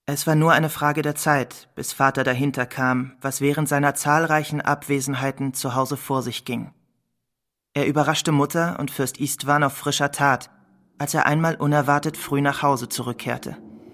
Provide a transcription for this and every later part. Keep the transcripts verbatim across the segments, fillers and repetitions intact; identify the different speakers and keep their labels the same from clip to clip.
Speaker 1: Es war nur eine Frage der Zeit, bis Vater dahinter kam, was während seiner zahlreichen Abwesenheiten zu Hause vor sich ging. Er überraschte Mutter und Fürst Istvan auf frischer Tat, als er einmal unerwartet früh nach Hause zurückkehrte.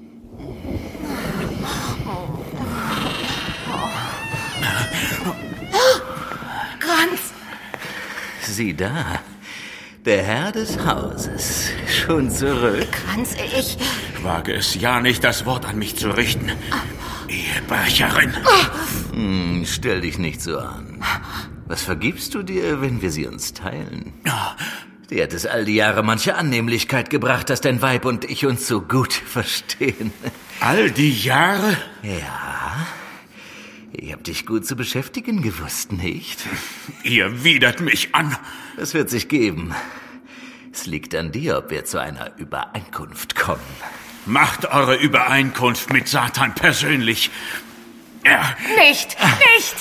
Speaker 2: Kranz!
Speaker 3: Sieh da, der Herr des Hauses, schon zurück.
Speaker 2: Kranz, ich...
Speaker 4: Wage es ja nicht, das Wort an mich zu richten. Ehebrecherin!
Speaker 3: Hm, stell dich nicht so an. Was vergibst du dir, wenn wir sie uns teilen? Dir hat es all die Jahre manche Annehmlichkeit gebracht, dass dein Weib und ich uns so gut verstehen.
Speaker 4: All die Jahre?
Speaker 3: Ja, ihr habt dich gut zu beschäftigen gewusst, nicht?
Speaker 4: Ihr widert mich an.
Speaker 3: Es wird sich geben. Es liegt an dir, ob wir zu einer Übereinkunft kommen.
Speaker 4: Macht eure Übereinkunft mit Satan persönlich. Ja.
Speaker 2: Nicht, nicht!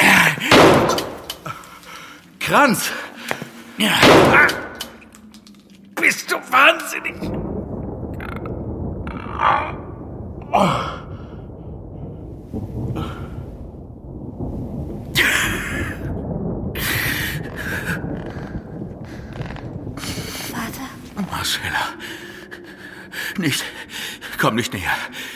Speaker 3: Kranz!
Speaker 4: Ja. Bist du wahnsinnig?
Speaker 2: Vater?
Speaker 4: Marcella. Nicht. Komm nicht näher.